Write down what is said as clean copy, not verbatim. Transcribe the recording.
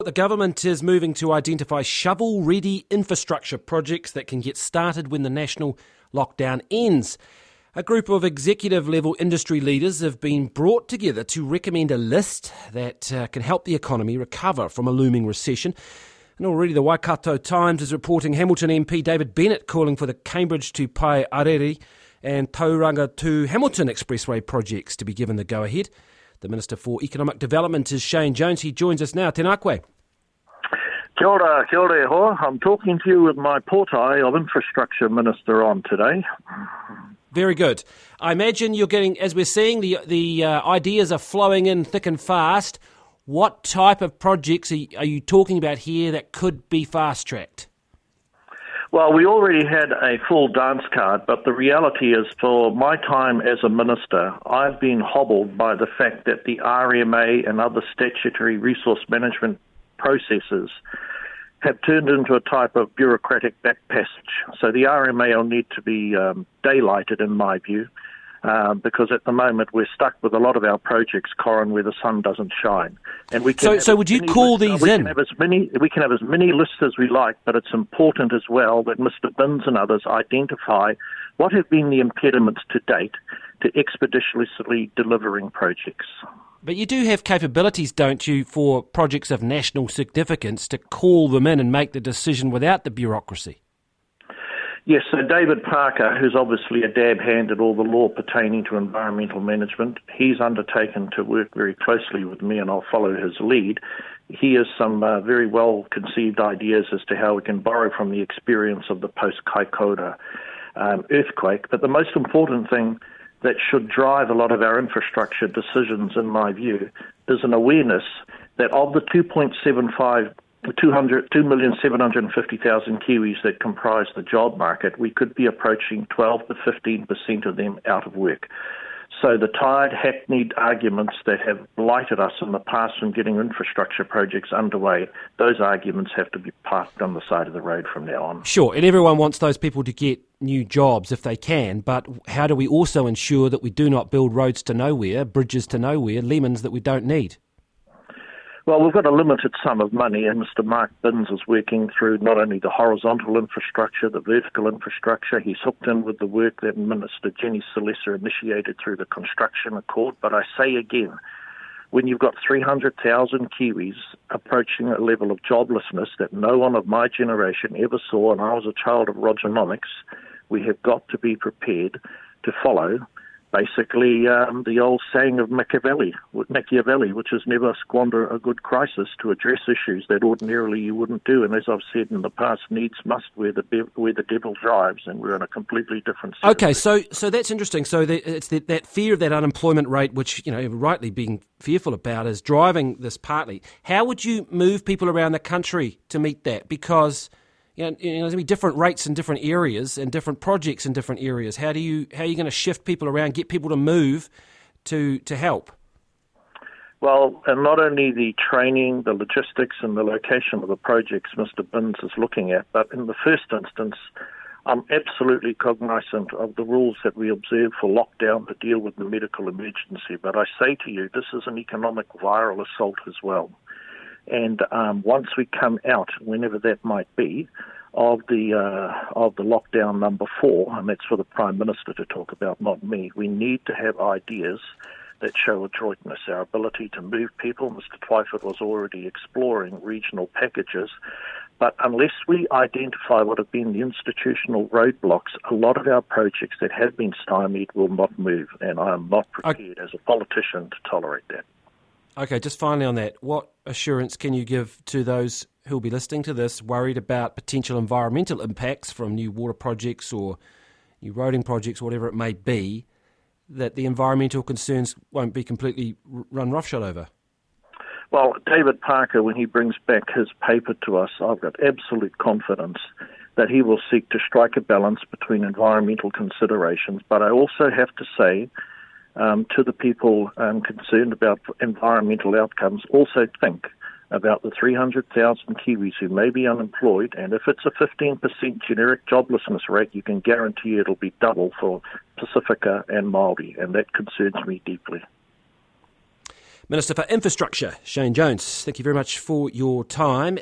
The government is moving to identify shovel-ready infrastructure projects that can get started when the national lockdown ends. A group of executive-level industry leaders have been brought together to recommend a list that can help the economy recover from a looming recession. And already the Waikato Times is reporting Hamilton MP David Bennett calling for the Cambridge to Paearere and Tauranga to Hamilton Expressway projects to be given the go-ahead. The Minister for Economic Development is Shane Jones. He joins us now. Tēnā koe. Kia ora e hoa. I'm talking to you with my portai of Infrastructure Minister on today. Very good. I imagine you're getting, as we're seeing, the ideas are flowing in thick and fast. What type of projects are you talking about here that could be fast-tracked? Well, we already had a full dance card, but the reality is for my time as a minister, I've been hobbled by the fact that the RMA and other statutory resource management processes have turned into a type of bureaucratic back passage. So the RMA will need to be daylighted, in my view, because at the moment we're stuck with a lot of our projects, Corin, where the sun doesn't shine. And we can so would you call these in? We can have as many lists as we like, but it's important as well that Mr. Binns and others identify what have been the impediments to date to expeditiously delivering projects. But you do have capabilities, don't you, for projects of national significance to call them in and make the decision without the bureaucracy? Yes, so David Parker, who's obviously a dab hand at all the law pertaining to environmental management, he's undertaken to work very closely with me, and I'll follow his lead. He has some very well-conceived ideas as to how we can borrow from the experience of the post-Kaikoura earthquake. But the most important thing that should drive a lot of our infrastructure decisions, in my view, is an awareness that of the 2,750,000 Kiwis that comprise the job market, we could be approaching 12 to 15% of them out of work. So the tired, hackneyed arguments that have blighted us in the past from getting infrastructure projects underway, those arguments have to be parked on the side of the road from now on. Sure, and everyone wants those people to get new jobs if they can, but how do we also ensure that we do not build roads to nowhere, bridges to nowhere, lemons that we don't need? Well, we've got a limited sum of money, and Mr. Mark Binns is working through not only the horizontal infrastructure, the vertical infrastructure. He's hooked in with the work that Minister Jenny Salesa initiated through the Construction Accord. But I say again, when you've got 300,000 Kiwis approaching a level of joblessness that no one of my generation ever saw, and I was a child of Rogernomics, we have got to be prepared to follow basically the old saying of Machiavelli, which is never squander a good crisis to address issues that ordinarily you wouldn't do. And as I've said in the past, needs must where the devil drives, and we're in a completely different situation. Okay, so that's interesting. So it's that fear of that unemployment rate, which rightly being fearful about, is driving this partly. How would you move people around the country to meet that? Because there's going to be different rates in different areas and different projects in different areas. How are you going to shift people around, get people to move to help? Well, and not only the training, the logistics and the location of the projects Mr. Binns is looking at, but in the first instance, I'm absolutely cognizant of the rules that we observe for lockdown to deal with the medical emergency. But I say to you, this is an economic viral assault as well. And once we come out, whenever that might be, of the lockdown number 4, and that's for the Prime Minister to talk about, not me, we need to have ideas that show adroitness, our ability to move people. Mr. Twyford was already exploring regional packages, but unless we identify what have been the institutional roadblocks, a lot of our projects that have been stymied will not move, and I am not prepared as a politician to tolerate that. Okay, just finally on that, what assurance can you give to those who will be listening to this, worried about potential environmental impacts from new water projects or new roading projects, whatever it may be, that the environmental concerns won't be completely run roughshod over? Well, David Parker, when he brings back his paper to us, I've got absolute confidence that he will seek to strike a balance between environmental considerations. But I also have to say to the people concerned about environmental outcomes, also think about the 300,000 Kiwis who may be unemployed, and if it's a 15% generic joblessness rate, you can guarantee it'll be double for Pacifica and Māori, and that concerns me deeply. Minister for Infrastructure, Shane Jones, thank you very much for your time.